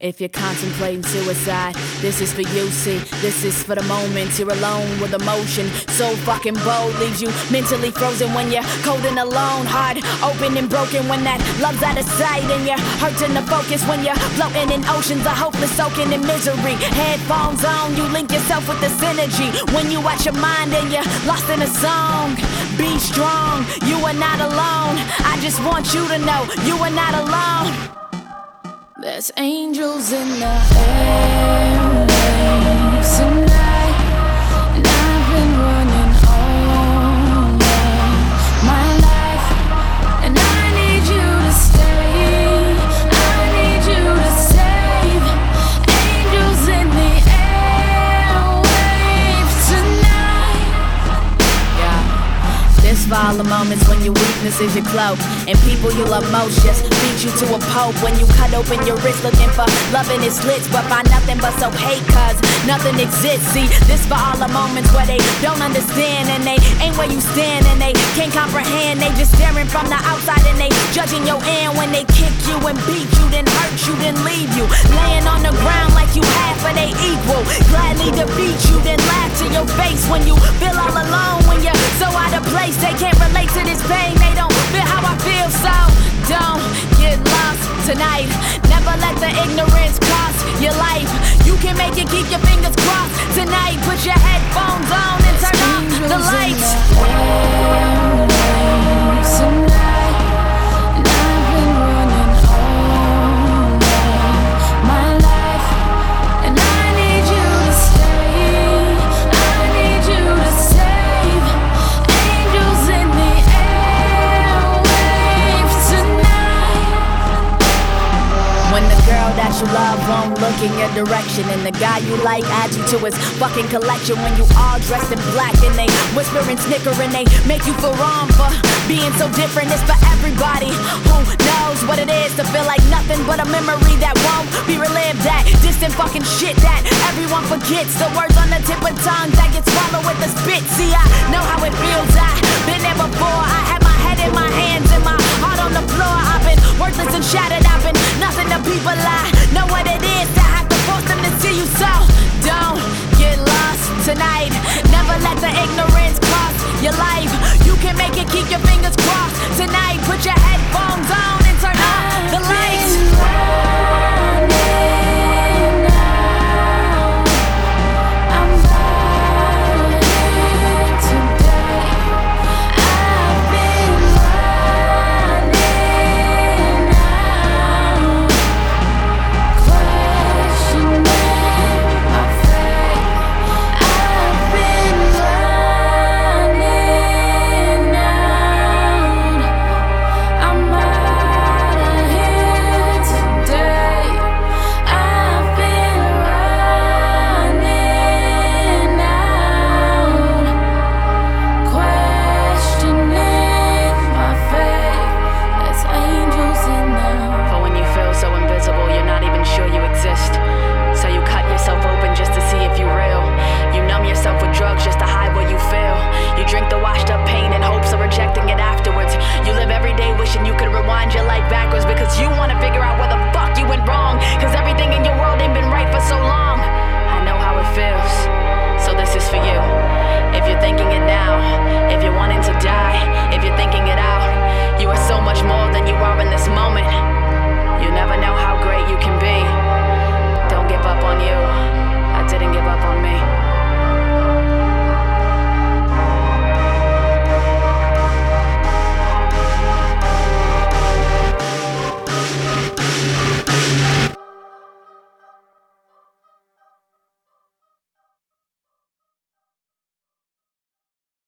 If you're contemplating suicide, this is for you, see. This is for the moments you're alone with emotion. So fucking bold, leaves you mentally frozen when you're cold and alone. Heart open and broken when that love's out of sight. And you're hurting to focus when you're floating in oceans of hopeless, soaking in misery. Headphones on, you link yourself with the synergy. When you watch your mind and you're lost in a song. Be strong, you are not alone. I just want you to know, you are not alone. There's angels in the airwaves tonight, and I've been running all my life, and I need you to stay. I need you to save. Angels in the airwaves tonight. Yeah, this for all the moments when your weakness is your cloak, and people you love most just beat you to a pulp. When you cut open your wrist looking for love in its slits, but find nothing but so hate, cause nothing exists. See, this for all the moments where they don't understand, and they ain't where you stand, and they can't comprehend. They just staring from the outside and they judging your end. When they kick you and beat you, then hurt you, then leave you laying on the ground like you half of they equal. Gladly defeat you, then laugh to your face when you feel all alone. When you're so out of place, they can't relate to this pain. They don't feel how I feel, so don't get lost tonight. Never let the ignorance cost your life. You can make it, keep your fingers crossed tonight. Put your headphones on and turn off the lights. Tonight, and I've been running all my life, and I need you to stay. I need you to save. Angels in the airwaves tonight. When the girl that you love won't look in your direction, and the guy you like adds you to his fucking collection. When you all dressed in black and they whisper and snicker and they make you feel wrong for being so different. It's for everybody who knows what it is to feel like nothing but a memory that won't be relived. That distant fucking shit that everyone forgets. The words on the tip of tongue that get swallowed with the spit. See, I know how it feels. I've been there before. I had my head in my hands and my heart on the floor. I've been worthless and shattered. I've been nothing to people. I know what it is to have to force them to see you. So don't get lost tonight. Never let the ignorance cost your life. You can make it, keep your fingers crossed tonight. Put your